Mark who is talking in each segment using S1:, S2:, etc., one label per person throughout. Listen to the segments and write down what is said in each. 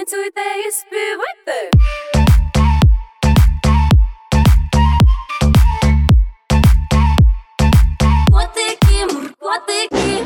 S1: Танцюйте і співайте. Котики, муркотики.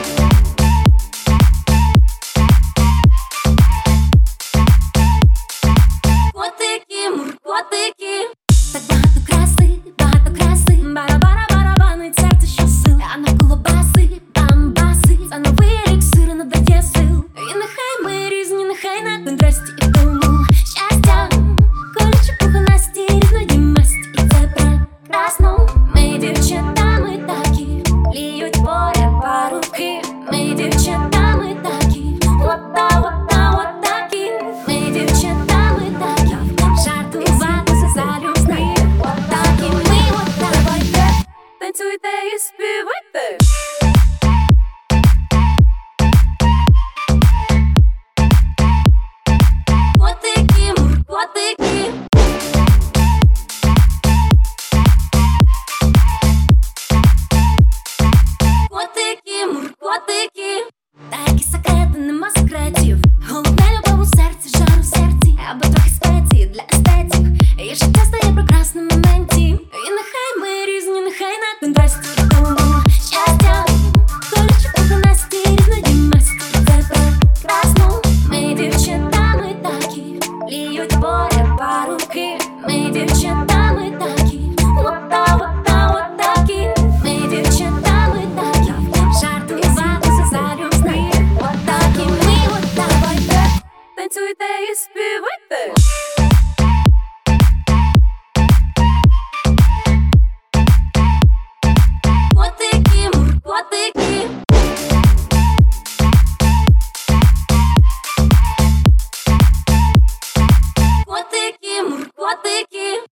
S1: Котики, муркотики. Так багато краси, бара-бара-барабанить серце щосил. А навколо баси, бамбаси. Це новий еліксир надає сил. І нехай ми різні, нехай на контрасті і в тому щастя. Колючі пуханасті, різної масті, і це прекрасно. Ми дівчатами такі, ліють поряд парубки. Ми дівчатами такі, отакі. Ми дівчатами такі, жартуватися залюбки. Отакі ми, давайте, танцюйте і співайте. Котики, муркотики. Котики, муркотики. Такі секрети, нема секретів. Головне любов у серці, жар у серці. Або трохи спеції для естетів. І життя стає прекрасним в моменті. І нехай ми різні, нехай на контрасті в тому щастя. Колючі пуханасті, різної масті, це прекрасно. Ми дівчатами такі, ліють поряд парубки. Ми дівчатами такі, отакі. Ми дівчатами такі, жартуватися залюбки. Отакі ми, давайте, танцюйте і співайте.